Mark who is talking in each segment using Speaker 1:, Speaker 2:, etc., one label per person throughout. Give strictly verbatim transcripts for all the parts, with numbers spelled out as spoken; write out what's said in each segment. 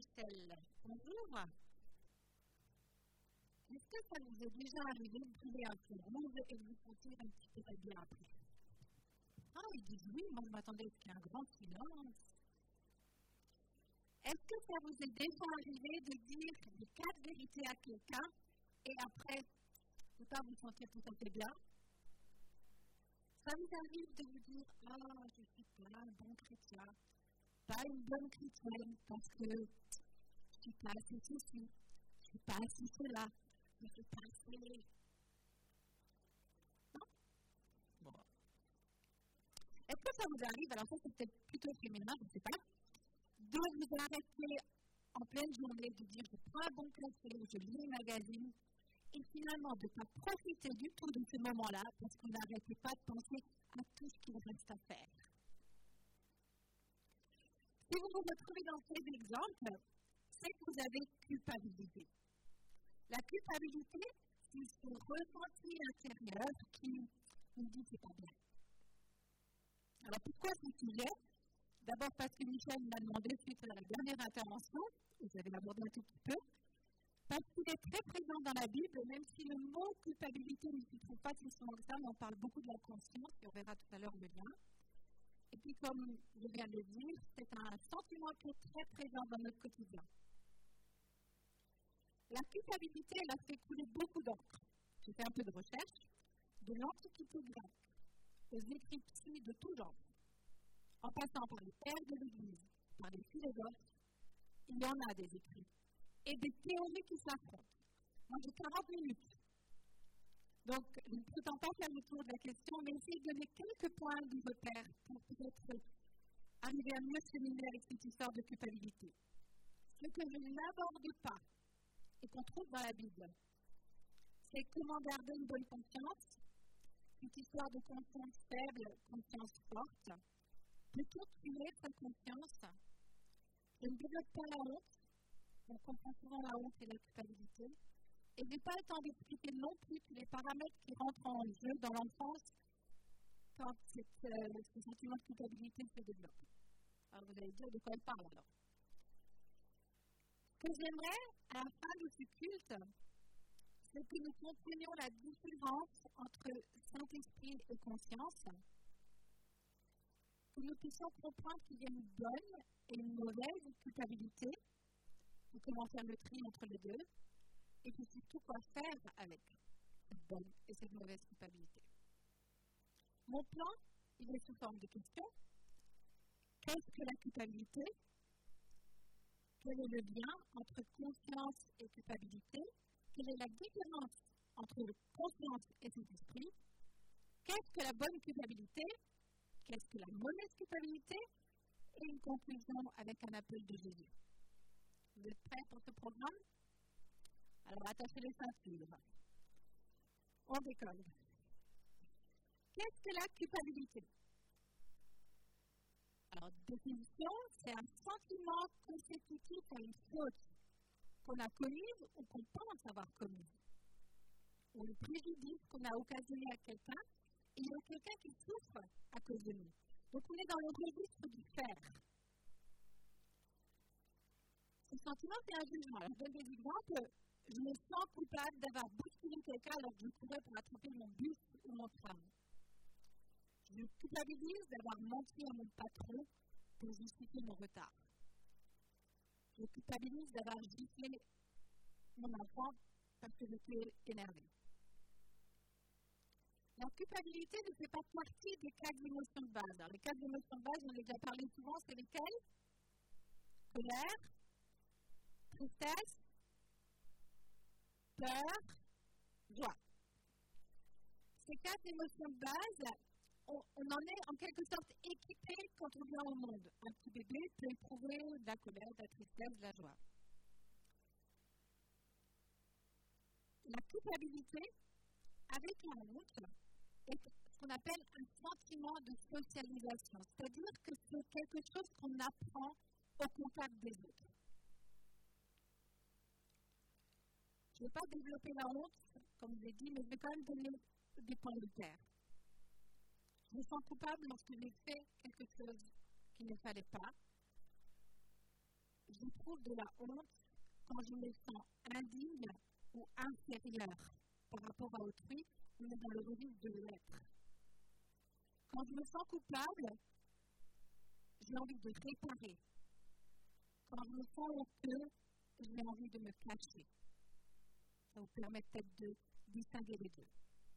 Speaker 1: Michel. Bonjour. Est-ce que ça vous est déjà arrivé de brûler un feu rouge et de vous sentir un petit peu bien après? Ah, ils disent oui, moi je m'attendais à ce qu'il y ait un grand silence. Est-ce que ça vous est déjà arrivé de dire les quatre vérités à quelqu'un et après, ne pas vous sentir tout à fait bien? Ça vous arrive de vous dire « Ah, je ne suis pas un bon chrétien, pas une bonne chrétienne parce que je ne suis pas assez ceci, je ne suis pas assez cela, je ne suis pas assez... » Non? Bon. Est-ce que ça vous arrive, alors ça c'est peut-être plutôt féminin, je ne sais pas, de vous arrêter en pleine journée, de dire « Je prends un bon café, je lis un magazine » et finalement de ne pas profiter du tout de ce moment-là parce qu'on n'arrêtait pas de penser à tout ce qu'il reste à faire. Si vous vous retrouvez dans ces exemples, c'est que vous avez culpabilité. La culpabilité, c'est ce ressenti intérieur qui nous dit que ce n'est pas bien. Alors pourquoi ce sujet? D'abord parce que Michel m'a demandé suite à la dernière intervention, vous avez abordé un tout petit peu, parce qu'il est très présent dans la Bible, même si le mot culpabilité ne se trouve pas si souvent que ça, mais on parle beaucoup de la conscience, et on verra tout à l'heure le lien. Et puis, comme je viens de le dire, c'est un sentiment qui est très présent dans notre quotidien. La culpabilité, elle a fait couler beaucoup d'encre. J'ai fait un peu de recherche, de l'Antiquité grecque, aux écrits psy de tout genre, en passant par les pères de l'Église, par les philosophes, il y en a des écrits. Et des théories qui s'affrontent. Moi, j'ai quarante minutes. Donc, je ne prétends pas faire le tour de la question, mais essayer de donner quelques points de repère pour peut-être arriver à mieux cheminer avec cette histoire de culpabilité. Ce que je n'aborde pas et qu'on trouve dans la Bible, c'est comment garder une bonne conscience, cette histoire de conscience faible, conscience forte, plutôt tuer sa conscience. Je ne développe pas la honte. On comprend souvent la honte et la culpabilité. Et je n'ai pas le temps d'expliquer non plus tous les paramètres qui rentrent en jeu dans l'enfance quand cette, euh, ce sentiment de culpabilité se développe. Alors vous allez dire de quoi elle parle alors. Ce que j'aimerais, à la fin de ce culte, c'est que nous comprenions la différence entre Saint-Esprit et conscience, que nous puissions comprendre qu'il y a une bonne et une mauvaise culpabilité, ou comment faire le tri entre les deux, et puis surtout quoi faire avec cette bonne et cette mauvaise culpabilité. Mon plan, il est sous forme de questions. Qu'est-ce que la culpabilité? Quel est le lien entre conscience et culpabilité? Quelle est la différence entre conscience et cet esprit? Qu'est-ce que la bonne culpabilité? Qu'est-ce que la mauvaise culpabilité? Et une conclusion avec un appel de Jésus. Vous êtes prêts pour ce programme? Alors, attachez les ceintures. On décolle. Qu'est-ce que la culpabilité? Alors, définition, c'est un sentiment consécutif à une faute qu'on a commise ou qu'on pense avoir commise, ou le préjudice qu'on a occasionné à quelqu'un, et il y a quelqu'un qui souffre à cause de nous. Donc, on est dans le registre du faire. Ce sentiment, c'est un jugement. Alors, je donne des exemples. Je me sens coupable d'avoir bousculé quelqu'un alors que je courais pour attraper mon bus ou mon tram. Je me culpabilise d'avoir menti à mon patron pour justifier mon retard. Je me culpabilise d'avoir giflé mon enfant parce que j'étais énervée. La culpabilité ne fait pas partie des quatre émotions de base. Alors, les quatre émotions de base, j'en ai déjà parlé souvent, c'est lesquelles? Colère, tristesse, peur, joie. Ces quatre émotions de base, on, on en est en quelque sorte équipé quand on vient au monde. Un petit bébé peut éprouver de la colère, de la tristesse, de la joie. La culpabilité, avec la honte, est ce qu'on appelle un sentiment de socialisation. C'est-à-dire que c'est quelque chose qu'on apprend au contact des autres. Je ne vais pas développer la honte, comme je l'ai dit, mais je vais quand même donner des points de terre. Je me sens coupable lorsque j'ai fait quelque chose qu'il ne fallait pas. j'éprouve de la honte quand je me sens indigne ou inférieur par rapport à autrui ou dans le registre de l'être. Quand je me sens coupable, j'ai envie de réparer. Quand je me sens honteux, j'ai envie de me cacher. Ça vous permet peut-être de distinguer les deux.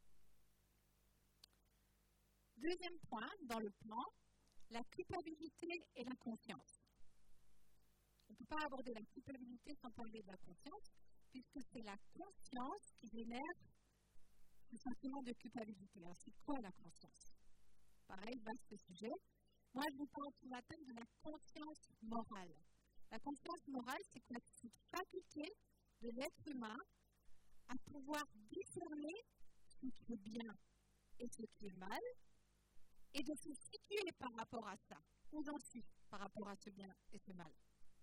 Speaker 1: Deuxième point dans le plan, la culpabilité et la confiance. On ne peut pas aborder la culpabilité sans parler de la confiance, puisque c'est la conscience qui génère le sentiment de culpabilité. Alors, c'est quoi la conscience? Pareil, vaste sujet. Moi, je vous parle ce matin de la conscience morale. La conscience morale, c'est quoi? C'est cette faculté de l'être humain à pouvoir discerner ce qui est bien et ce qui est mal, et de se situer par rapport à ça. Où j'en suis par rapport à ce bien et ce mal.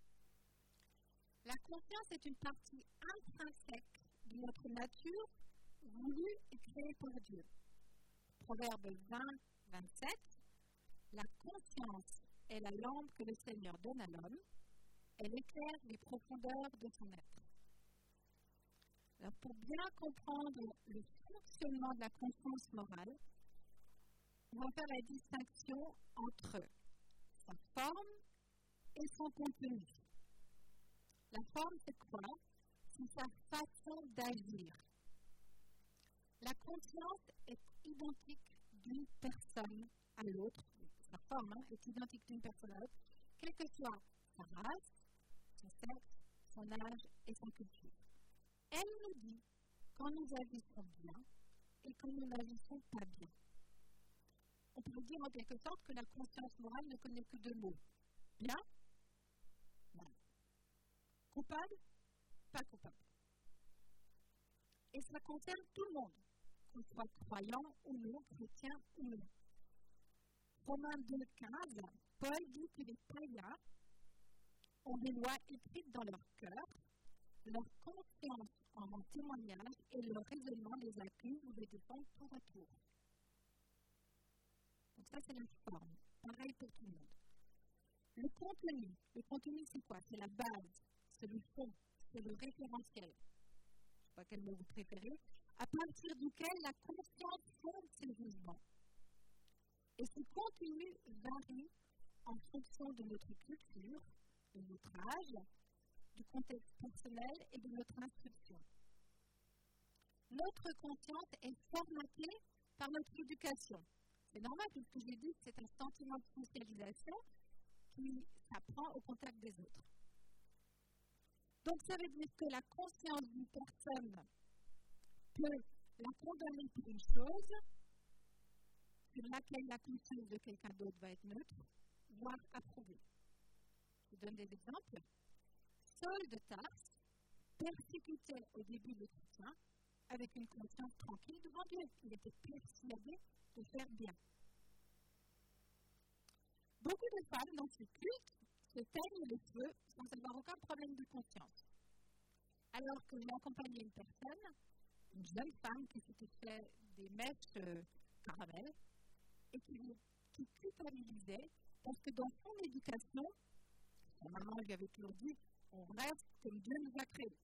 Speaker 1: La conscience est une partie intrinsèque de notre nature, voulue et créée par Dieu. Proverbe vingt, vingt-sept. La conscience est la lampe que le Seigneur donne à l'homme. Elle éclaire les profondeurs de son être. Alors, pour bien comprendre le fonctionnement de la conscience morale, on va faire la distinction entre sa forme et son contenu. La forme, c'est quoi? C'est sa façon d'agir. La conscience est identique d'une personne à l'autre. Sa forme hein, est identique d'une personne à l'autre, quelle que soit sa race, son sexe, son âge et sa culture. Elle nous dit quand nous agissons bien et quand nous n'agissons pas bien. On peut dire en quelque sorte que la conscience morale ne connaît que deux mots. Bien, mal. Coupable, pas coupable. Et ça concerne tout le monde, qu'on soit croyant ou non, chrétien ou non. Romains deux, quinze, Paul dit que les païens ont des lois écrites dans leur cœur, leur conscience en rend témoignage et leur raisonnement les accuse ou les défend tour à tour. Donc ça, c'est la forme. Pareil pour tout le monde. Le contenu. Le contenu, c'est quoi? C'est la base, c'est le fond, c'est le référentiel. Je ne sais pas quel mot vous préférez. À partir duquel la conscience fonde ses jugements. Et ce contenu varie en fonction de notre culture, de notre âge, du contexte personnel et de notre instruction. Notre conscience est formatée par notre éducation. C'est normal, puisque j'ai dit que c'est un sentiment de socialisation qui s'apprend au contact des autres. Donc, ça veut dire que la conscience d'une personne peut la condamner pour une chose sur laquelle la conscience de quelqu'un d'autre va être neutre, voire approuvée. Je donne des exemples. Saul de Tarse persécutait au début le chrétien avec une conscience tranquille devant Dieu. Il était persuadé de faire bien. Beaucoup de femmes dans ce culte se teignent les cheveux sans avoir aucun problème de conscience. Alors que j'ai accompagné une personne, une jeune femme qui s'était fait des mèches euh, caramel et qui, qui culpabilisait parce que dans son éducation, sa maman lui avait toujours dit on reste comme Dieu nous a créés.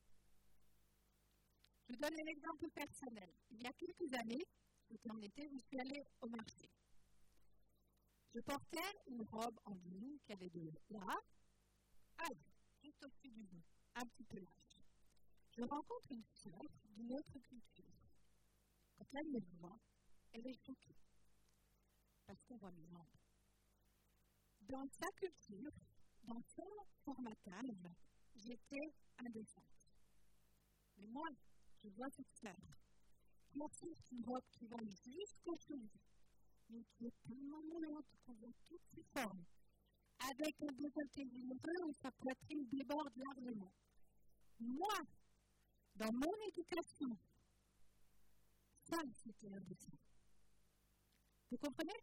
Speaker 1: Je donne un exemple personnel. Il y a quelques années, c'était en été, je suis allée au marché. Je portais une robe en ligne qui avait de là, à là, juste au-dessus du bout, un petit peu large. Je rencontre une sœur d'une autre culture. Quand elle me voit, elle est choquée. Parce qu'on voit mes jambes. Dans sa culture, dans son formatage, j'étais indécente. Mais moi, je vois cette sœur qui porte une robe qui va jusqu'aux chevilles, mais qui est tellement moulante qu'on voit toutes ses formes, avec un décolleté généreux où sa poitrine déborde largement. Moi, dans mon éducation, ça, c'était indécent. Vous comprenez?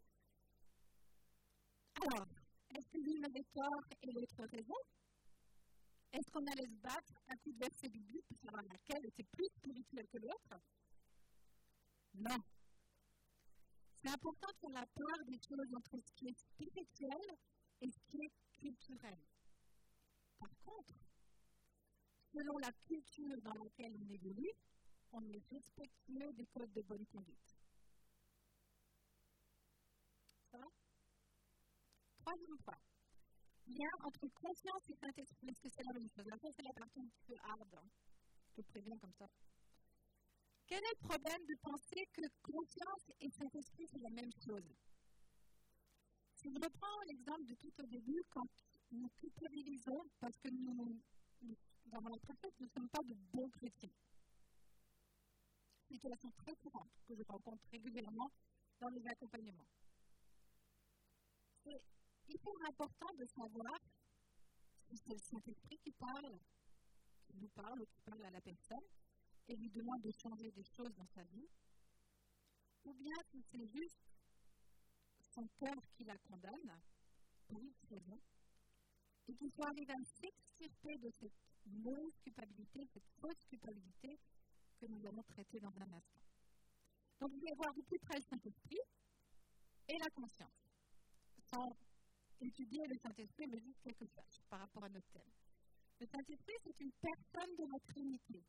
Speaker 1: Alors, est-ce que l'une avait tort et l'autre raison? Est-ce qu'on allait se battre à coup de verset biblique pour savoir laquelle était plus spirituelle que l'autre? Non. C'est important de faire la part des choses entre ce qui est spirituel et ce qui est culturel. Par contre, selon la culture dans laquelle on évolue, on est respectueux des codes de bonne conduite. Ça va? Troisième point. Lien entre conscience et Saint-Esprit. Est-ce que c'est la même chose? Là, c'est la partie un petit peu hard. Hein. Je te préviens comme ça. Quel est le problème de penser que conscience et Saint-Esprit, c'est la même chose? Si je reprends l'exemple de tout au début, quand nous culpabilisons parce que nous, nous dans l'impression que nous ne sommes pas de bons chrétiens. Situation très courante que je rencontre régulièrement dans les accompagnements. C'est hyper important de savoir si c'est le Saint-Esprit qui parle, qui nous parle ou qui parle à la personne et lui demande de changer des choses dans sa vie, ou bien si c'est juste son cœur qui la condamne, pour une raison, et qu'il faut arriver à s'extirper de cette mauvaise culpabilité, cette fausse culpabilité que nous allons traiter dans un instant. Donc, vous allez voir de plus près le Saint-Esprit et la conscience, sans étudier le Saint-Esprit, mais juste quelques flashs par rapport à notre thème. Le Saint-Esprit, c'est une personne de notre Trinité.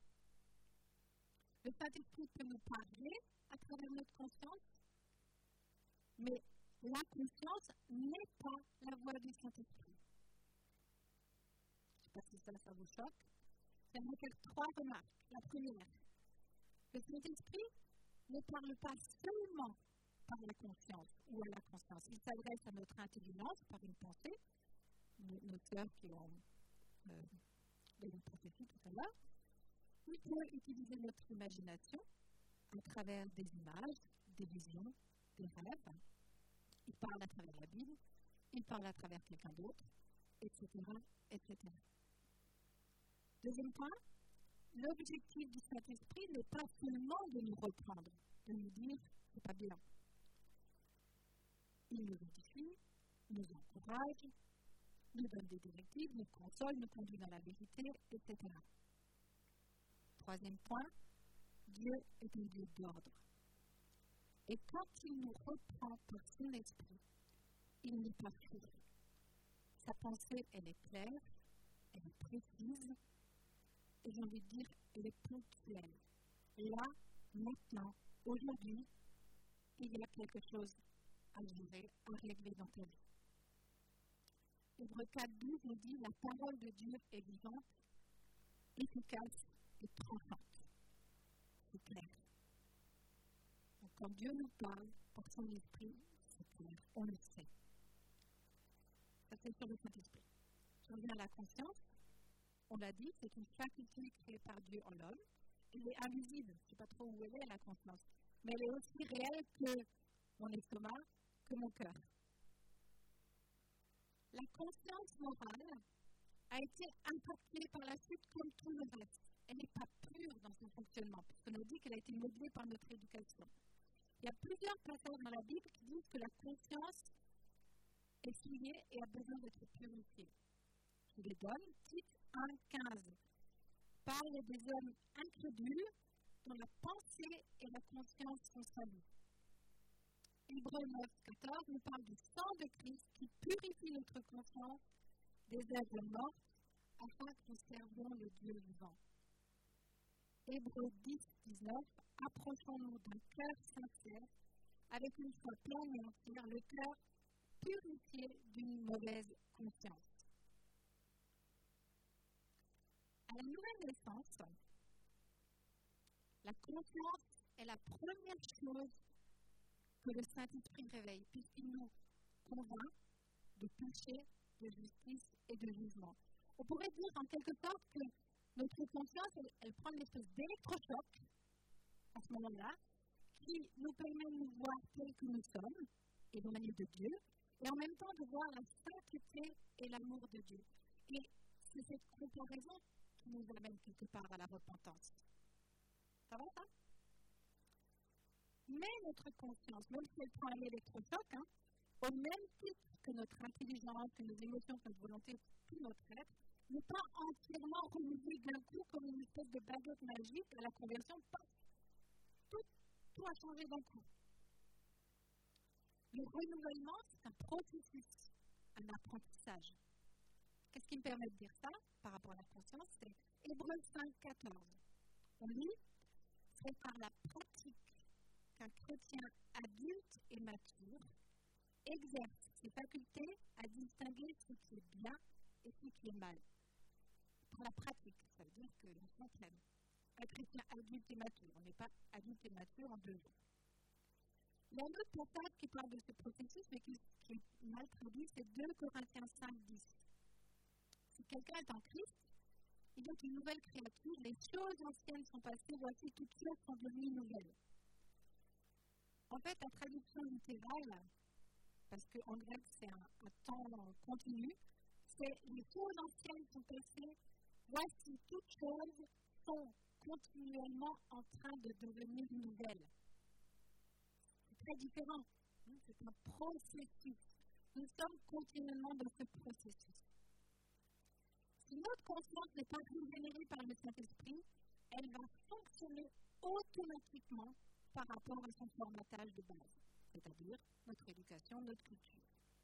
Speaker 1: Le Saint-Esprit peut nous parler à travers notre conscience, mais la conscience n'est pas la voix du Saint-Esprit. Je ne sais pas si ça, ça vous choque. J'aimerais faire trois remarques. La première, le Saint-Esprit ne parle pas seulement par la conscience ou à la conscience. Il s'adresse à notre intelligence par une pensée, nos, nos sœurs qui ont euh, de une prophétie tout à l'heure. Il peut utiliser notre imagination à travers des images, des visions, des rêves. Il parle à travers la Bible, il parle à travers quelqu'un d'autre, et cetera, et cetera. Deuxième point, l'objectif du Saint-Esprit n'est pas seulement de nous reprendre, de nous dire « c'est pas bien ». Il nous édifie, nous encourage, nous donne des directives, nous console, nous conduit dans la vérité, et cetera. Troisième point, Dieu est un Dieu d'ordre. Et quand il nous reprend par son esprit, il n'est pas fou. Sa pensée, elle est claire, elle est précise, et j'ai envie de dire, elle est ponctuelle. Là, maintenant, aujourd'hui, il y a quelque chose à gérer, à régler dans ta vie. Hébreux quatre douze nous dit, la parole de Dieu est vivante, efficace et tranchante. C'est clair. Donc, quand Dieu nous parle par son esprit, c'est clair, on le sait. Ça, c'est sur le Saint-Esprit. Je reviens à la conscience. On l'a dit, c'est une faculté créée par Dieu en l'homme. Elle est invisible. Je ne sais pas trop où elle est, la conscience. Mais elle est aussi réelle que mon estomac, que mon cœur. La conscience morale a été impactée par la suite comme tout le reste. Elle n'est pas pure dans son fonctionnement, puisqu'on nous dit qu'elle a été modelée par notre éducation. Il y a plusieurs passages dans la Bible qui disent que la conscience est souillée et a besoin d'être purifiée. Je les donne. Tite un quinze parle des hommes incrédules dont la pensée et la conscience sont salues. Hébreux neuf quatorze nous parle du sang de Christ qui purifie notre conscience des œuvres mortes afin que nous servions le Dieu vivant. Hébreux dix dix-neuf approchons-nous d'un cœur sincère avec une foi pleine et entière, le cœur purifié d'une mauvaise conscience. À la nouvelle naissance, la conscience est la première chose que le Saint-Esprit réveille, puisqu'il nous convainc de péché, de justice et de jugement. On pourrait dire en quelque sorte que notre conscience, elle, elle prend une espèce d'électrochoc à ce moment-là, qui nous permet de nous voir tels que nous sommes, éloignés de Dieu, et en même temps de voir la sainteté et l'amour de Dieu. Et c'est cette comparaison qui nous amène quelque part à la repentance. Ça va, ça? Mais notre conscience, même si elle prend un électrochoc, hein, au même titre que notre intelligence, que nos émotions, que notre volonté, tout notre être, n'est pas entièrement renouvelé d'un coup comme une espèce de baguette magique à la conversion. Tout, tout a changé d'un coup. Le renouvellement, c'est un processus, un apprentissage. Qu'est-ce qui me permet de dire ça par rapport à On lit « C'est par la pratique qu'un chrétien adulte et mature exerce ses facultés à distinguer ce qui est bien et ce qui est mal. » Par la pratique, ça veut dire que l'on s'entraîne. Un chrétien adulte et mature, on n'est pas adulte et mature en deux jours. Il y a un autre passage qui parle de ce processus, mais qui, qui est mal traduit, c'est deux Corinthiens cinq, dix. Si quelqu'un est en Christ, il est une nouvelle créature, les choses anciennes sont passées, voici toutes choses sont devenues nouvelles. En fait, la traduction littérale, parce qu'en grec c'est un, un temps continu, c'est les choses anciennes sont passées, voici toutes choses sont continuellement en train de devenir nouvelles. C'est très différent, c'est un processus. Nous sommes continuellement dans ce processus. Si notre conscience n'est pas régénérée par le Saint-Esprit, elle va fonctionner automatiquement par rapport à son formatage de base, c'est-à-dire notre éducation, notre culture.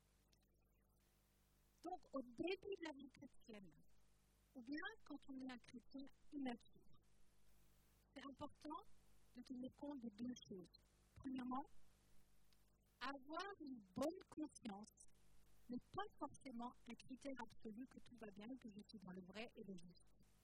Speaker 1: Donc, au début de la vie chrétienne, ou bien quand on est un chrétien immature, c'est important de tenir compte de deux choses. Premièrement, avoir une bonne conscience n'est pas forcément un critère absolu que tout va bien, que je suis dans le vrai et le juste.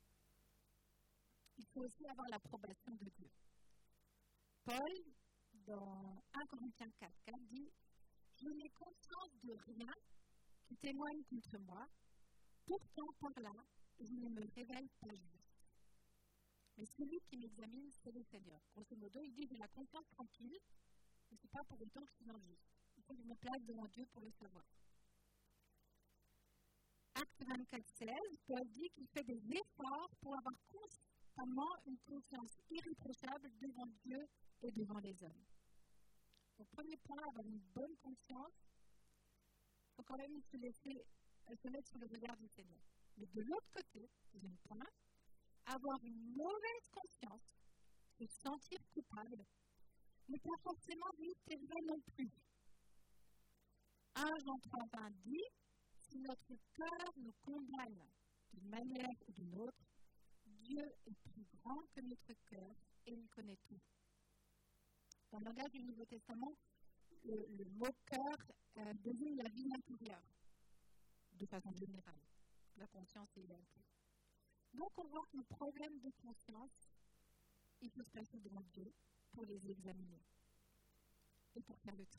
Speaker 1: Il faut aussi avoir l'approbation de Dieu. Paul, dans un Corinthiens quatre, quatre, dit « Je n'ai conscience de rien qui témoigne contre moi, pourtant par là, je ne me révèle pas juste. Mais celui qui m'examine, c'est le Seigneur. » Grosso modo, il dit « J'ai la conscience tranquille, mais ce n'est pas pour autant que je suis dans le juste. Il faut que je me place devant Dieu pour le savoir. » Acte vingt-quatre, seize, Paul dit qu'il fait des efforts pour avoir constamment une conscience irréprochable devant Dieu et devant les hommes. Donc, premier point, avoir une bonne conscience, il faut quand même se, laisser, se mettre sous le regard du Seigneur. Mais de l'autre côté, deuxième point, avoir une mauvaise conscience, se sentir coupable, n'est pas forcément juste et vrai non plus. un Jean trois, vingt dit si notre cœur nous condamne d'une manière ou d'une autre, Dieu est plus grand que notre cœur et il connaît tout. Dans le langage du Nouveau Testament, le, le mot cœur euh, désigne la vie intérieure, de façon générale. La conscience est incluse. Donc, on voit que nos problèmes de conscience, il faut se placer devant Dieu pour les examiner et pour faire le tri.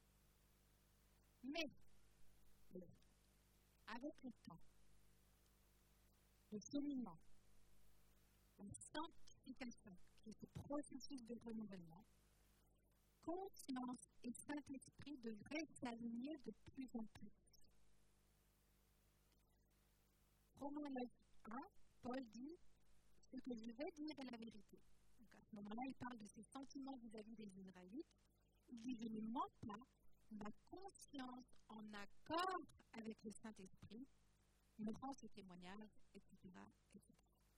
Speaker 1: Mais, avec le temps, le cheminement, la sanctification, qui est ce processus de renouvellement, conscience et Saint-Esprit devraient s'aligner de plus en plus. Romains neuf, un, Paul dit « Ce que je vais dire est la vérité ». Donc à ce moment-là, il parle de ses sentiments vis-à-vis des Israélites. Il dit « Je ne mens pas, ma conscience en accord avec le Saint-Esprit me rend ce témoignage, et cetera, et cetera.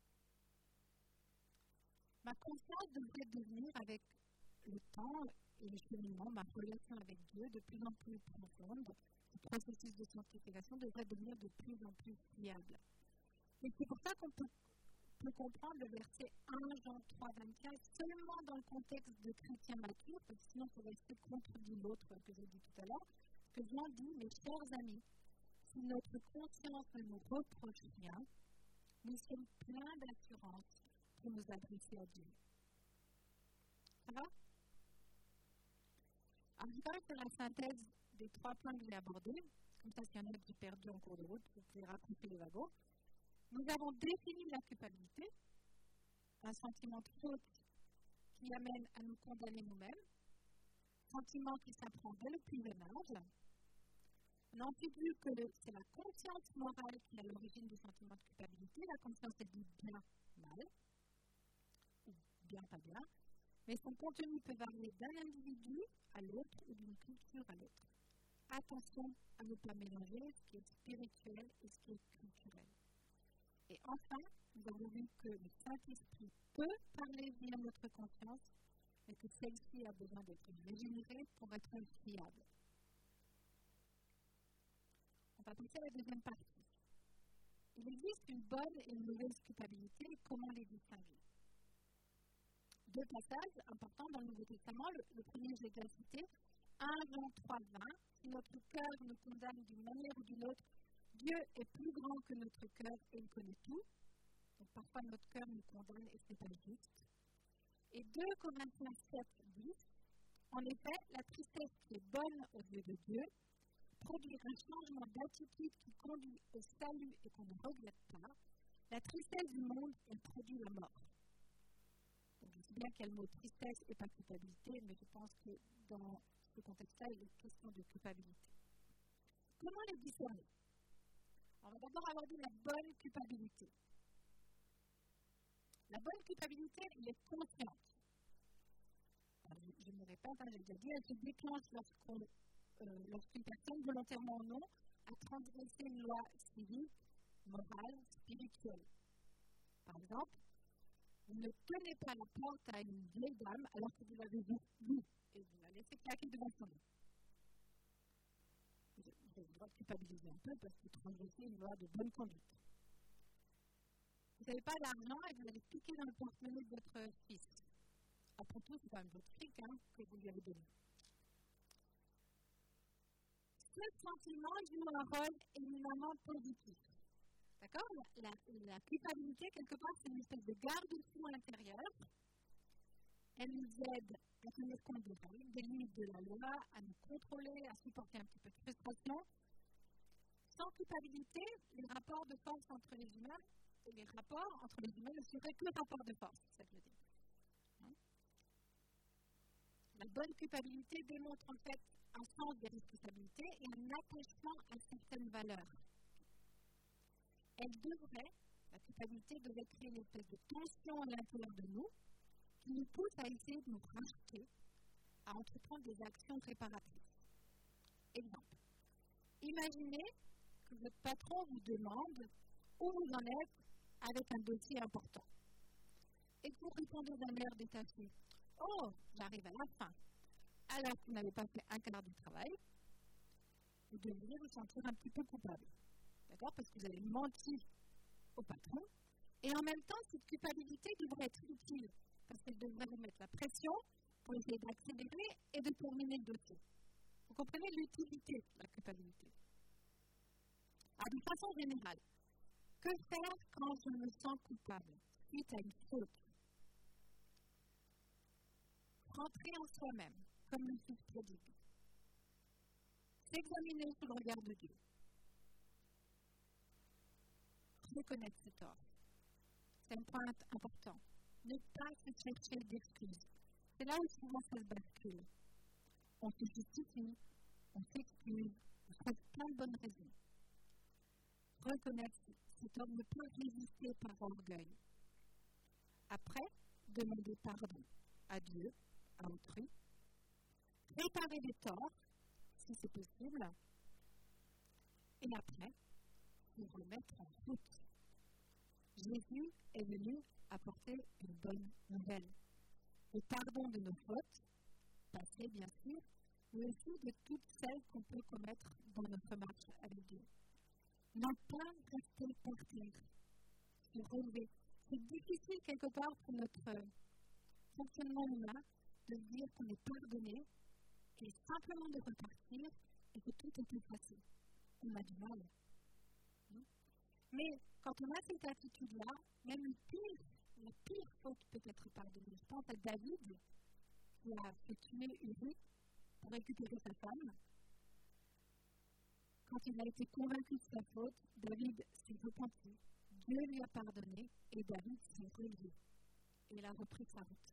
Speaker 1: Ma conscience devrait devenir avec le temps et le cheminement, ma relation avec Dieu de plus en plus profonde. Le processus de sanctification devrait devenir de plus en plus fiable. Et c'est pour ça qu'on peut, peut comprendre le verset un Jean trois, vingt-quatre seulement dans le contexte de chrétiens matures, parce que sinon, il verset contredit l'autre que j'ai dit tout à l'heure. Que Jean dit, mes chers amis, si notre conscience ne nous reproche rien, nous sommes pleins d'assurance pour nous adresser à Dieu. Ça va? Alors, je vais pas faire la synthèse des trois points que j'ai abordés. Comme ça, s'il y en a qui sont perdus en cours de route, vous pouvez rattraper les wagons. Nous avons défini la culpabilité, un sentiment de faute qui amène à nous condamner nous-mêmes, sentiment qui s'apprend dès le plus jeune âge. On a ensuite vu que c'est la conscience morale qui est à l'origine du sentiment de culpabilité. La conscience est dit bien, mal, ou bien, pas bien, mais son contenu peut varier d'un individu à l'autre ou d'une culture à l'autre. Attention à ne pas mélanger ce qui est spirituel et ce qui est culturel. Et enfin, nous avons vu que le Saint-Esprit peut parler via notre conscience, mais que celle-ci a besoin d'être régénérée pour être fiable. On va passer à la deuxième partie. Il existe une bonne et une mauvaise culpabilité, comment les distinguer? deux passages importants dans le Nouveau Testament. Le, le premier, je l'ai déjà cité, un Jean trois vingt. Si notre cœur nous condamne d'une manière ou d'une autre, Dieu est plus grand que notre cœur et il connaît tout. Donc parfois notre cœur nous condamne et ce n'est pas juste. Et deux Corinthiens sept dix. En effet, la tristesse qui est bonne aux yeux de Dieu produit un changement d'attitude qui conduit au salut et qu'on ne regrette pas. La tristesse du monde, elle produit la mort. Donc, je sais bien qu'il y a le mot tristesse et pas culpabilité, mais je pense que dans ce contexte-là, il est question de culpabilité. Comment les discerner? On va d'abord aborder la bonne culpabilité. La bonne culpabilité, elle est consciente. Alors, je, je me répète, hein, j'ai déjà dit, elle se déclenche lorsqu'on, euh, lorsqu'une personne, volontairement ou non, a transgressé une loi civile, morale, spirituelle. Par exemple, vous ne tenez pas la porte à une vieille dame alors que vous l'avez vue et vous la laissez claquer devant son nez. Vous avez le droit de culpabiliser un peu parce que vous transgressez une loi de bonne conduite. Vous n'avez pas d'argent et vous allez piquer dans le porte-monnaie de votre fils. Après tout, c'est quand même votre fric hein, que vous lui avez donné. Ce sentiment joue un rôle éminemment positif. D'accord? La, la, la culpabilité, quelque part, c'est une espèce de garde-fou à l'intérieur. Elle nous aide à tenir compte des règles, des limites de la loi, à nous contrôler, à supporter un petit peu de frustration. Sans culpabilité, les rapports de force entre les humains, et les rapports entre les humains ne seraient que rapports de force, c'est ça que je veux dire. Hein? La bonne culpabilité démontre en fait un sens des responsabilités et un attachement à certaines valeurs. Elle devrait, la culpabilité devrait créer une espèce de tension à l'intérieur de nous qui nous pousse à essayer de nous racheter, à entreprendre des actions réparatrices. Exemple. Imaginez que votre patron vous demande où vous en êtes avec un dossier important. Et que vous répondez d'un air détaché. Oh, j'arrive à la fin. Alors que vous n'avez pas fait un quart du travail, vous devriez vous sentir un petit peu coupable. D'accord? Parce que vous avez menti au patron. Et en même temps, cette culpabilité devrait être utile. Parce qu'elle devrait vous mettre la pression pour essayer d'accélérer et de terminer le dossier. Vous comprenez l'utilité de la culpabilité? Alors, de façon générale, que faire quand je me sens coupable suite à une faute? Rentrer en soi-même, comme le fils prodigue. S'examiner sous le regard de Dieu. Reconnaître ses torts. C'est un point important. Ne pas se chercher d'excuses. C'est là où souvent ça se bascule. On se justifie, on s'excuse, on trouve plein de bonnes raisons. Reconnaître ses torts, ne pas résister par orgueil. Après, demander pardon à Dieu, à autrui. Réparer les torts, si c'est possible. Et après, se remettre en route. Jésus est venu apporter une bonne nouvelle. Le pardon de nos fautes, passées bien sûr, mais aussi de toutes celles qu'on peut commettre dans notre marche avec Dieu. Ne pas rester par terre, se relever. C'est difficile quelque part pour notre fonctionnement humain de dire qu'on est pardonné et simplement de repartir et que tout est effacé. On a du mal. Mais quand on a cette attitude-là, même le pire, la pire faute peut être pardonnée. Je pense à David, qui a fait tuer Uri pour récupérer sa femme. Quand il a été convaincu de sa faute, David s'est repenti. Dieu lui a pardonné et David s'est relevé. Et il a repris sa route.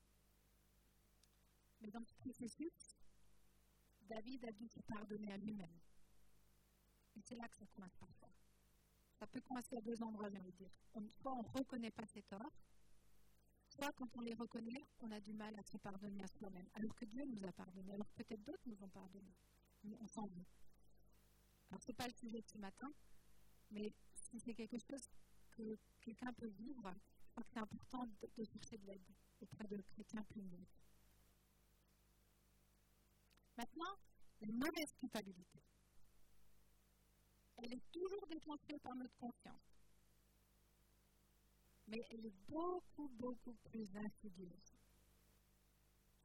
Speaker 1: Mais dans ce processus, David a dû se pardonner à lui-même. Et c'est là que ça coince parfois. Ça peut coincer à deux endroits, j'ai envie de dire. Soit on ne reconnaît pas ses torts, soit quand on les reconnaît, on a du mal à se pardonner à soi-même. Alors que Dieu nous a pardonné, alors peut-être d'autres nous ont pardonné. Mais on s'en veut. Alors ce n'est pas le sujet de ce matin, mais si c'est quelque chose que quelqu'un peut vivre, je crois que c'est important de, de chercher de l'aide auprès de chrétiens plus nombreux. Maintenant, la mauvaise culpabilité. Elle est toujours déclenchée par notre conscience. Mais elle est beaucoup, beaucoup plus insidieuse.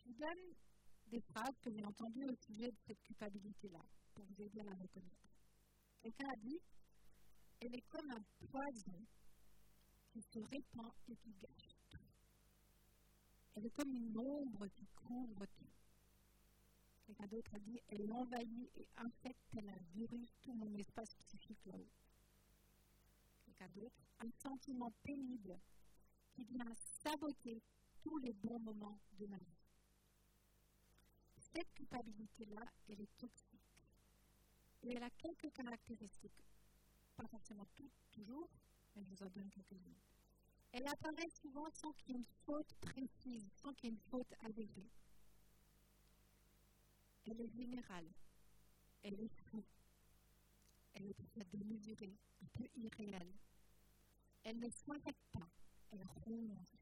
Speaker 1: Je vous donne des phrases que j'ai entendues au sujet de cette culpabilité-là, pour vous aider à la reconnaître. Quelqu'un a dit « Elle est comme un poison qui se répand et qui gâche tout. Elle est comme une ombre qui couvre tout. » Quelqu'un d'autre a dit « Elle envahit et infecte tel un virus tout mon espace psychique là-haut. » Quelqu'un d'autre « Un sentiment pénible qui vient saboter tous les bons moments de ma vie. » Cette culpabilité-là, elle est toxique. Et elle a quelques caractéristiques. Pas forcément toutes, toujours, mais je vous en donne quelques-unes. Elle apparaît souvent sans qu'il y ait une faute précise, sans qu'il y ait une faute avérée. Elle est générale. Elle est floue. Elle est peut-être démesurée, un peu irréelle. Elle ne s'arrête pas. Elle ronge.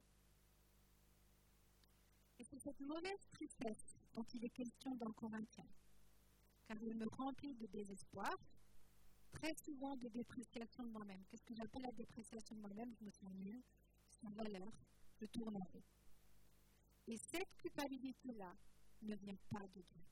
Speaker 1: Et c'est cette mauvaise tristesse dont il est question dans Corinthiens, car elle me remplit de désespoir, très souvent de dépréciation de moi-même. Qu'est-ce que j'appelle la dépréciation de moi-même? Je me sens nulle, sans valeur, je tourne en rond. Et cette culpabilité-là ne vient pas de Dieu.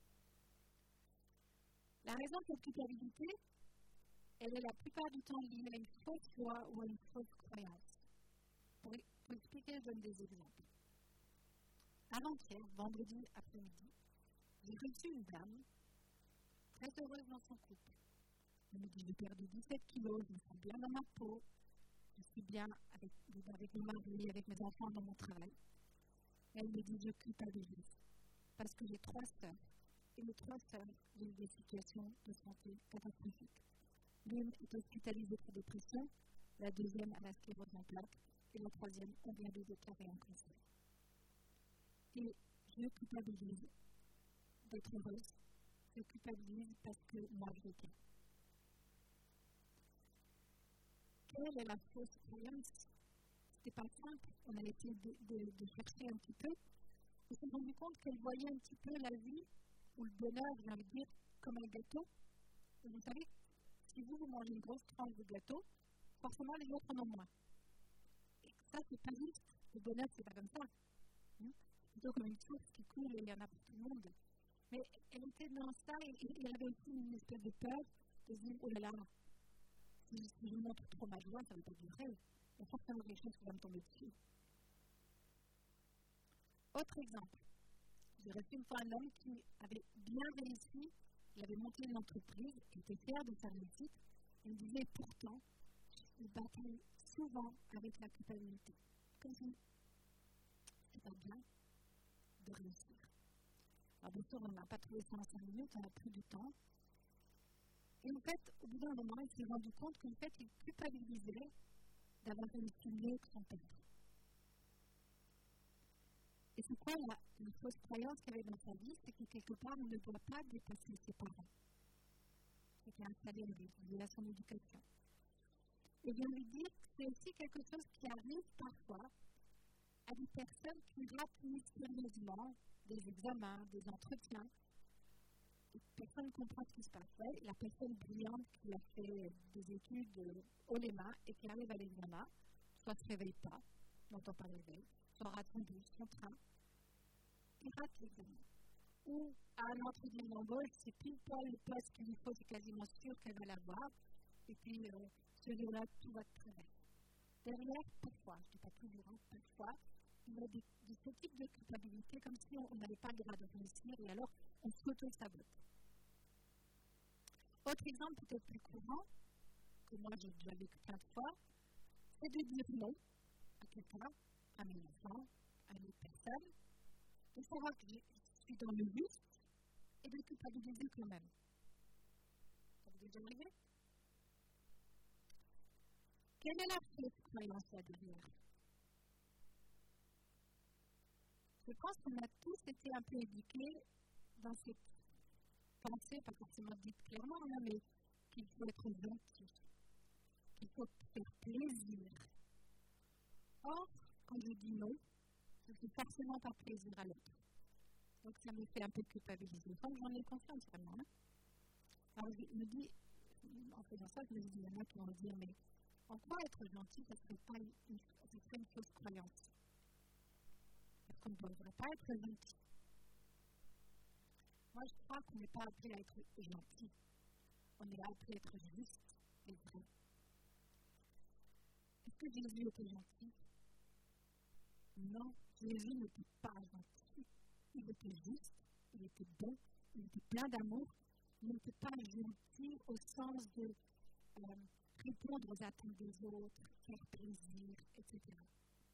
Speaker 1: La raison de cette culpabilité, elle est la plupart du temps liée à une fausse foi ou à une fausse croyance. Pour, pour expliquer, je donne des exemples. Avant-hier, vendredi après-midi, j'ai reçu une dame très heureuse dans son couple. Elle me dit, j'ai perdu dix-sept kilos, je me sens bien dans ma peau, je suis bien avec, avec mon mari, avec mes enfants dans mon travail. Elle me dit, je culpabilise, parce que j'ai trois sœurs, et les trois sœurs vivent des situations de santé catastrophiques. L'une est hospitalisée pour dépression, la deuxième a la sclérose en plaques, et la troisième, on vient de déclarer un cancer. Et je culpabilise d'être heureuse, je culpabilise parce que moi je vais bien. Quelle est la fausse croyance? C'était pas simple, on a essayé de, de, de chercher un petit peu, et s'est rendu compte qu'elle voyait un petit peu la vie, ou le bonheur, j'ai envie de dire, comme un gâteau. Et vous savez, si vous, vous mangez une grosse tranche de gâteau, forcément les autres en ont moins. Et ça, c'est pas juste. Le bonheur, c'est pas comme ça. Hein? Plutôt comme une source qui coule et il y en a pour tout le monde. Mais elle était dans ça et, et elle avait aussi une espèce de peur de se dire, oh là là, si, si je montre trop ma joie, ça ne va pas durer. Il y a forcément quelque chose qui va me tomber dessus. Autre exemple. J'ai reçu une fois un homme qui avait bien réussi, il avait monté une entreprise, il était fier de sa réussite. Il me disait, pourtant, je bataille souvent avec la culpabilité. Comme si c'était pas bien de réussir. Alors bien sûr, on n'a pas trouvé ça en cinq minutes, on a pris du temps. Et en fait, au bout d'un moment, il s'est rendu compte qu'en fait, il culpabilisait d'avoir réussi mieux que son père. Et c'est quoi la, la fausse croyance qu'il y avait dans sa vie? C'est que quelque part, on ne doit pas dépasser ses parents. C'est qu'il a installé lié à son éducation. Et j'ai envie de dire que c'est aussi quelque chose qui arrive parfois à des personnes qui ratent mystérieusement des examens, des entretiens. Et personne ne comprend ce qui se passe. Ouais, la personne brillante qui a fait des études haut les mains et qui arrive à l'examen, soit ne se réveille pas, n'entend pas le réveil, soit rate son bus, son train, et rate l'examen. Ou à un entretien d'embauche, c'est pile poil le poste qu'il lui faut, c'est quasiment sûr qu'elle va l'avoir. Et puis, euh, ce jour-là, tout va très bien. Derrière, parfois, je ne dis pas toujours, hein, parfois, il y a des, de ce type de culpabilité, comme si on n'avait pas le droit de réussir, et alors on s'auto-sabote. Autre exemple, peut-être plus courant, que moi j'ai déjà vécu plein de fois, c'est de dire non à quelqu'un, à mes enfants, à une autre personne, de savoir que je suis dans le juste et de culpabiliser quand même. Ça vous est déjà arrivé? Quelle est la fausse croyance là derrière? Je pense qu'on a tous été un peu éduqués dans cette pensée, pas forcément dite clairement, hein, mais qu'il faut être gentil, qu'il faut faire plaisir. Or, quand je dis non, je ne fais forcément pas plaisir à l'autre. Donc ça me fait un peu culpabiliser. Comme j'en ai conscience vraiment. Hein. Alors je me dis, en faisant ça, je me dis, il y en a qui vont me dire, mais en quoi être gentil, ça serait pas une, une, ça serait une fausse croyance? Parce qu'on ne devrait pas être gentil. Moi, je crois qu'on n'est pas appelé à être gentil. On est appelé à être juste et vrai. Est-ce que Jésus était gentil? Non, Jésus n'était pas gentil. Il était juste, il était bon, il était plein d'amour. Il n'était pas gentil au sens de euh, répondre aux attentes des autres, faire plaisir, et cetera.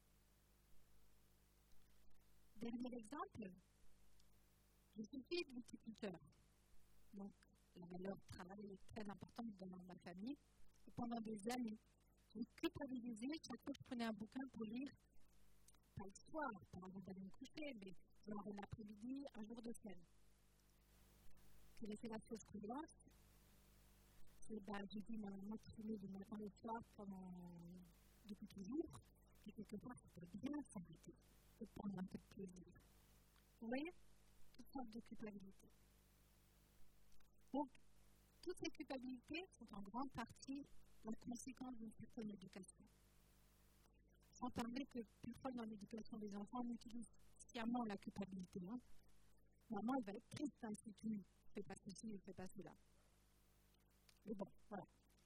Speaker 1: Dernier exemple, je suis fille de viticulteur. Donc, la valeur travail est très importante dans ma famille. Et pendant des années, j'ai culpabilisé chaque fois que je prenais un bouquin pour lire, pas le soir, pas avant d'aller me coucher, mais genre l'après-midi, un jour de semaine. Quelle était la fausse croyance? C'est bah, j'ai dit ma maman traîner du matin au soir pendant depuis toujours, et quelque part, ça peut bien s'arrêter et prendre un peu de plaisir. Vous voyez? Toutes sortes de culpabilités. Donc, toutes ces culpabilités sont en grande partie la conséquence d'une certaine éducation. Sans parler que parfois dans l'éducation des enfants, on utilise sciemment la culpabilité. Hein. Maman, elle va être triste hein, si tu ne fais pas ceci ou ne fais pas cela. Mais bon, voilà.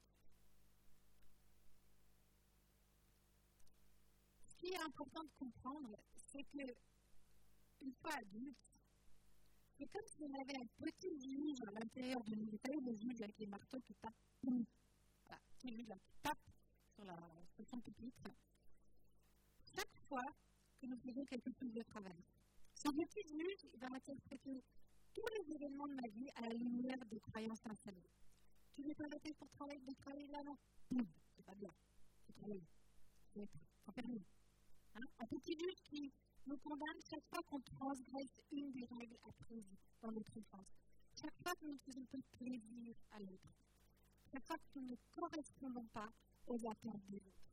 Speaker 1: Ce qui est important de comprendre, c'est que une fois adulte, c'est comme si on avait un petit juge à l'intérieur de nous. Vous savez, le juge avec les marteaux qui tape, voilà, qui tape sur, la, sur son pupitre. Chaque fois que nous faisons quelque chose de travail, ce petit juge va interpréter tous les événements de ma vie à la lumière des croyances installées. Tu veux t'arrêter pour travailler, de travailler là, non? Non, c'est pas bien. C'est trop long. C'est pas permis. Hein? Un petit juge qui nous condamne chaque fois qu'on transgresse une des règles apprises dans notre enfance. Chaque fois que nous ne faisons pas de plaisir à l'autre. Chaque fois que nous ne correspondons pas aux attentes des autres.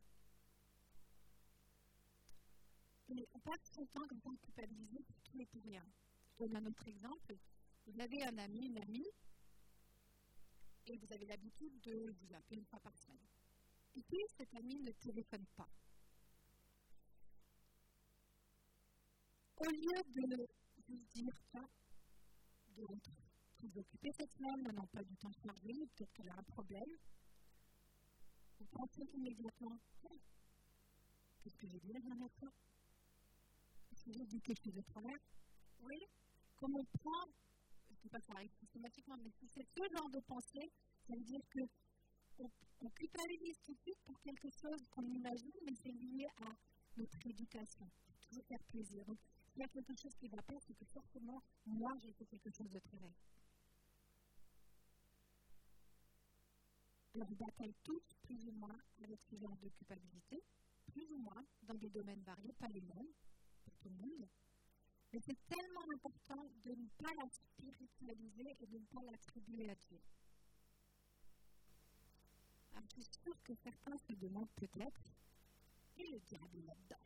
Speaker 1: Et on passe son temps comme ça culpabilisé pour tout et pour rien. Je donne un autre exemple. Vous avez un ami, une amie, et vous avez l'habitude de vous appeler une fois par semaine. Et puis, cet ami ne téléphone pas. Au lieu de vous dire, tiens, de être très occupé cette semaine, n'ayant pas du temps chargé, peut-être qu'elle a un problème, vous pensez immédiatement, oh, qu'est-ce que j'ai dit la dernière fois? Est-ce que j'ai dit quelque chose de travers? Oui, comme on prend, je ne sais pas si ça arrive systématiquement, mais si c'est ce genre de pensée, ça veut dire qu'on on culpabilise tout de suite pour quelque chose qu'on imagine, mais c'est lié à notre éducation, pour toujours faire plaisir. Donc, s'il y a quelque chose qui ne va pas, c'est que forcément, moi, j'ai fait quelque chose de travers. Et on bataille tous, plus ou moins, avec ce genre de culpabilité, plus ou moins, dans des domaines variés, pas les mêmes, pour tout le monde. Mais c'est tellement important de ne pas la spiritualiser et de ne pas l'attribuer à Dieu. Alors, je suis sûre que certains se demandent peut-être, et le diable là-dedans?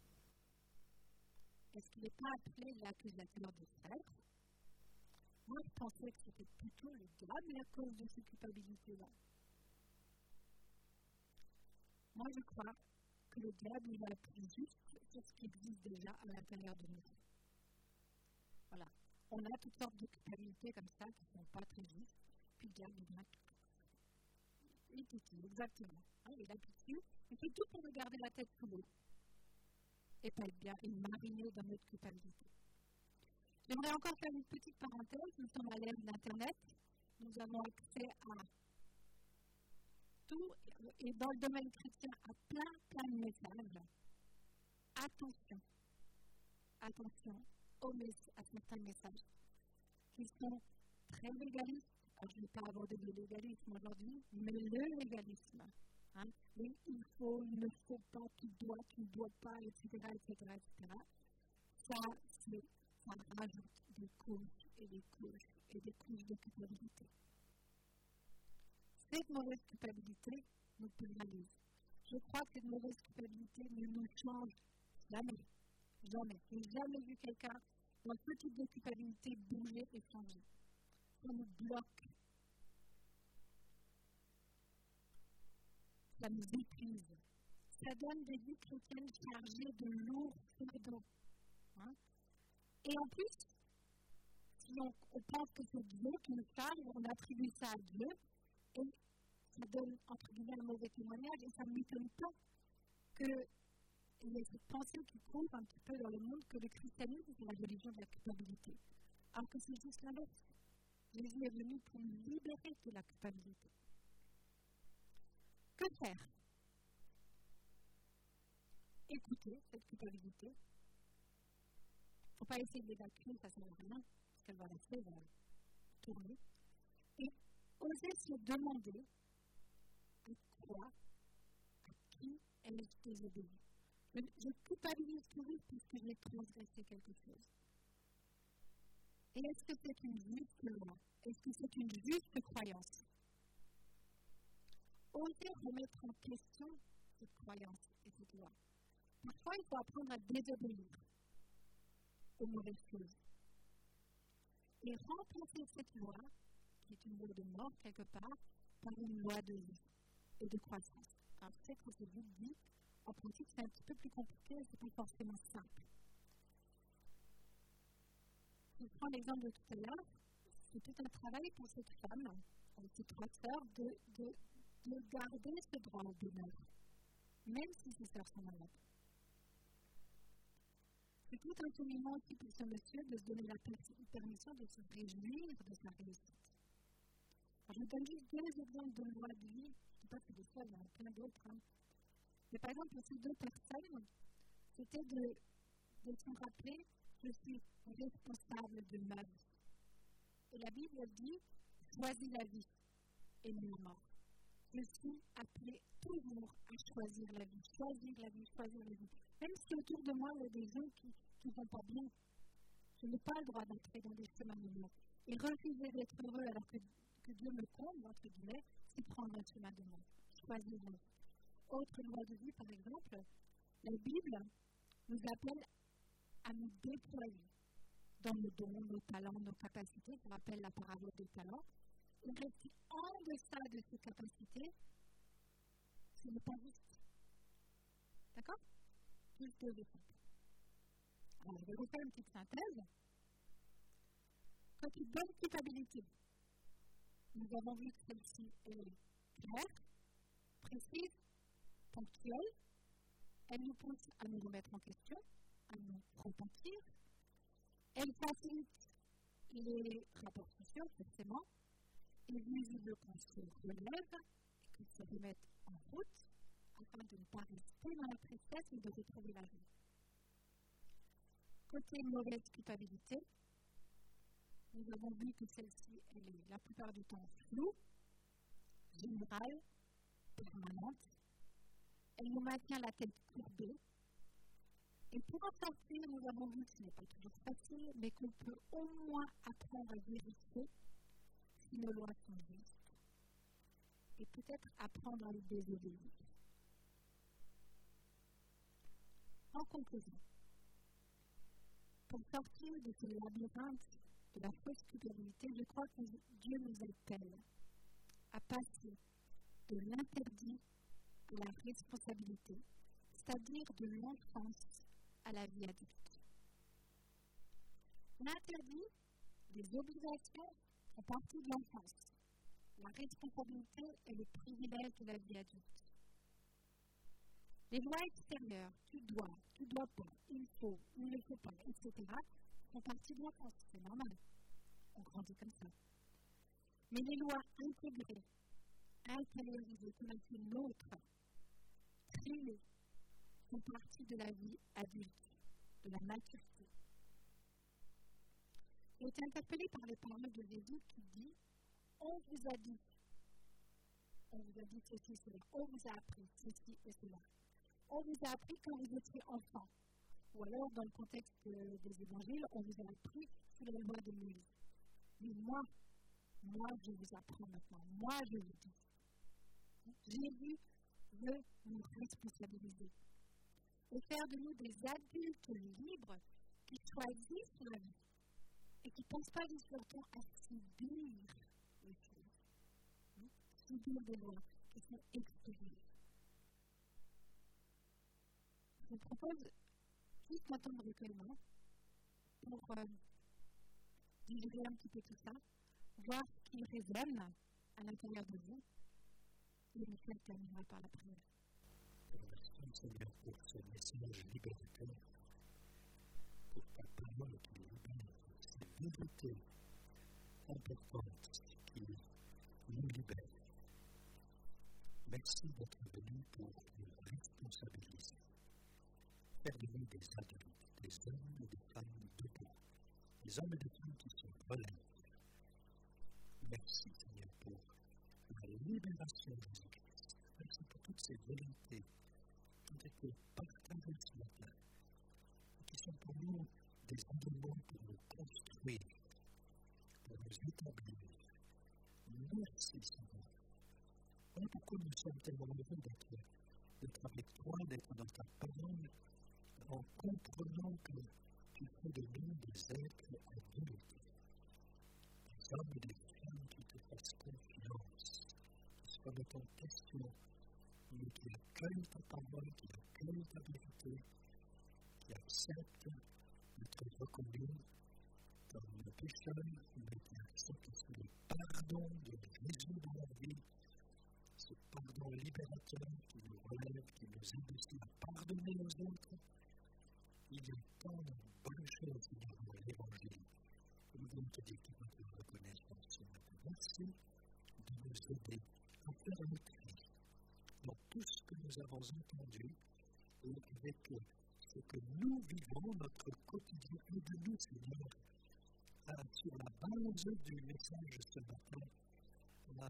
Speaker 1: Est-ce qu'il n'est pas appelé l'accusateur des frères? Moi, je pensais que c'était plutôt le diable à cause de ces culpabilités-là. Moi, je crois que le diable, il va appuyer juste sur ce qui existe déjà à l'intérieur de nous. Voilà. On a toutes sortes de culpabilités comme ça qui ne sont pas très justes, puis le diable, il vient il titille, exactement. Hein, il appuie dessus, il fait tout pour nous garder la tête sous l'eau. Et pas être bien et mariner dans notre culpabilité. J'aimerais encore faire une petite parenthèse. Nous sommes à l'ère d'Internet. Nous avons accès à tout, et dans le domaine chrétien, à plein, plein de messages. Attention, attention aux mess- à certains messages qui sont très légalistes. Alors, je ne vais pas aborder le légalisme aujourd'hui, mais le légalisme. Hein, oui, il faut, il ne faut pas, tu dois, tu ne dois pas, et cetera, et cetera, et cetera. Ça, c'est, ça rajoute des couches et des couches et des couches de culpabilité. Cette mauvaise culpabilité nous pénalise. Je crois que cette mauvaise culpabilité ne nous change jamais. Jamais. Je n'ai jamais vu quelqu'un dans ce type de culpabilité bouger et changer. Ça nous bloque. Ça nous épuise. Ça donne des vies chrétiennes chargées de lourds fardeaux. Hein? Et en plus, si on, on pense que c'est Dieu qui nous charge, on attribue ça à Dieu, et ça donne, entre guillemets, un mauvais témoignage, et ça ne m'étonne pas qu'il y ait cette pensée qui court un petit peu dans le monde que le christianisme, c'est la religion de la culpabilité. Alors que c'est juste l'inverse. Jésus est venu pour nous libérer de la culpabilité. Que faire? Écouter cette culpabilité. Il ne faut pas essayer de l'évacuer, ça ne sert à rien, parce qu'elle va rester, elle va tourner. Et oser se demander à quoi, à qui ai-je désobéi. Je, je culpabilise toujours puisque j'ai transgressé quelque chose. Et est-ce que c'est une juste loi? Est-ce que c'est une juste croyance? Oser remettre en question cette croyance et cette loi. Parfois, il faut apprendre à désobéir aux mauvaises choses. Et remplacer cette loi, qui est une loi de mort quelque part, par une loi de vie et de croissance. Alors, je sais que c'est vite dit, en pratique, c'est un petit peu plus compliqué, ce n'est pas forcément simple. Je prends l'exemple de tout à l'heure, c'est tout un travail pour cette femme, avec ses trois sœurs, de, de, de garder ce droit au bonheur, même si ses sœurs sont malades. C'est tout un cheminement aussi pour ce monsieur de se donner la permission de se réjouir de sa réussite. Alors, je vous donne juste deux exemples de lois de vie, je ne sais pas si c'est des fois, il y en a plein d'autres. Hein. Mais par exemple, pour ces deux personnes, c'était de, de se rappeler je suis responsable de ma vie. Et la Bible dit choisis la vie et non la mort. Je suis appelée toujours à choisir la vie, choisir la vie, choisir la vie. Même si autour de moi, il y a des gens qui ne vont pas bien, je n'ai pas le droit d'entrer dans des chemins de mort. Et refuser d'être heureux alors que, que Dieu me comble, entre guillemets, c'est prendre un chemin de mort. Choisir la vie. Autre loi de vie, par exemple, la Bible nous appelle à nous déployer dans nos dons, nos talents, nos capacités. Ça rappelle la parabole des talents. Et rester en deçà de ces capacités, ce n'est pas juste. D'accord? Juste deux exemples. Alors, je vais vous faire une petite synthèse. Quand une bonne culpabilité, nous avons vu que celle-ci est claire, précise, ponctuelle. Elle nous pousse à nous remettre en question, à nous repentir. Elle facilite les rapports sociaux, forcément. Il est visible qu'on se relève et qu'on se remette en route afin de ne pas rester dans la tristesse mais de retrouver la vie. Côté mauvaise culpabilité, nous avons vu que celle-ci, elle est la plupart du temps floue, générale, permanente. Elle nous maintient la tête courbée. Et pour en sortir, nous avons vu que ce n'est pas toujours facile, mais qu'on peut au moins apprendre à vérifier si nos lois sont justes. Et peut-être apprendre à les désobéir. En conclusion, pour sortir de ce labyrinthe de la fausse culpabilité, je crois que Dieu nous appelle à passer de l'interdit à la responsabilité, c'est-à-dire de l'enfance à la vie adulte. L'interdit, les obligations font partie de l'enfance. La responsabilité est le privilège de la vie adulte. Les lois extérieures, tu dois, tu dois pas, il faut, il ne faut pas, et cetera, font partie de l'enfance. C'est normal. On grandit comme ça. Mais les lois intégrées, intériorisées, comme elles sont nôtres, trimées, font partie de la vie adulte, de la maturité. J'ai été interpellée par les paroles de Jésus qui dit « On vous a dit, on vous a dit ceci, cela, on vous a appris ceci et cela. On vous a appris quand vous étiez enfant. » Ou alors, dans le contexte de, des évangiles, on vous a appris sous la loi de Moïse. Mais moi, moi, je vous apprends maintenant. Moi, je vous dis. Jésus veut nous responsabiliser et faire de nous des adultes libres qui choisissent la vie et qui ne pensent pas juste leur temps à subir les choses, subir des lois qui sont expérimentées. Je vous propose juste un temps de recueillement pour euh, digérer un petit peu tout ça, voir ce qui résonne à l'intérieur de vous. Et Michel terminera par la prière.
Speaker 2: Merci Seigneur pour ce message libérateur, pour ta parole qui libère, ces vérités importantes qui nous libèrent. Merci d'être venu pour nous responsabiliser, faire de nous des adultes, des hommes et des femmes debout, des hommes et des femmes qui sont relèvés. Merci Seigneur pour la libération de Jésus-Christ. Merci pour toutes ces volontés qui ont été partagées ce matin et qui sont pour nous des éléments pour nous construire, pour nous établir. Merci Seigneur. Voilà pourquoi nous sommes tellement heureux d'être, d'être avec toi, d'être dans ta parole, en comprenant que tu fais de nous des êtres adultes, des hommes et des femmes qui te fassent confiance, qui se remettent en question, mais qui accueillent ta parole, qui accueillent ta vérité, qui acceptent d'être reconnus comme le pécheur, mais qui acceptent aussi le pardon de Jésus dans leur vie, ce pardon libérateur qui nous relève, qui nous aide aussi à pardonner aux autres. Il y a tant de bonnes choses Seigneur dans l'Évangile. Et nous voulons te dire toute notre reconnaissance ce matin. Merci de nous aider à faire le tri dans tout ce que nous avons entendu et avec ce que nous vivons, notre quotidien et de nous, Seigneur, à, sur la base du message de ce matin, à,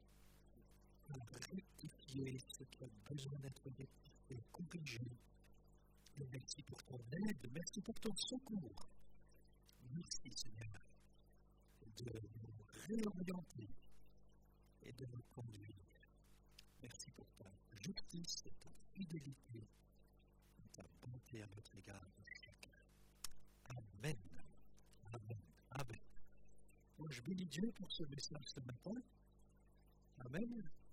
Speaker 2: à rectifier ce qui a besoin d'être rectifié, corrigé. Et merci pour ton aide, merci pour ton secours. Merci Seigneur de nous réorienter et de nous conduire. Merci pour ta justice et ta fidélité et ta bonté à notre égard de chacun. Amen. Amen. Amen. Moi, je bénis Dieu pour ce message ce matin. Amen.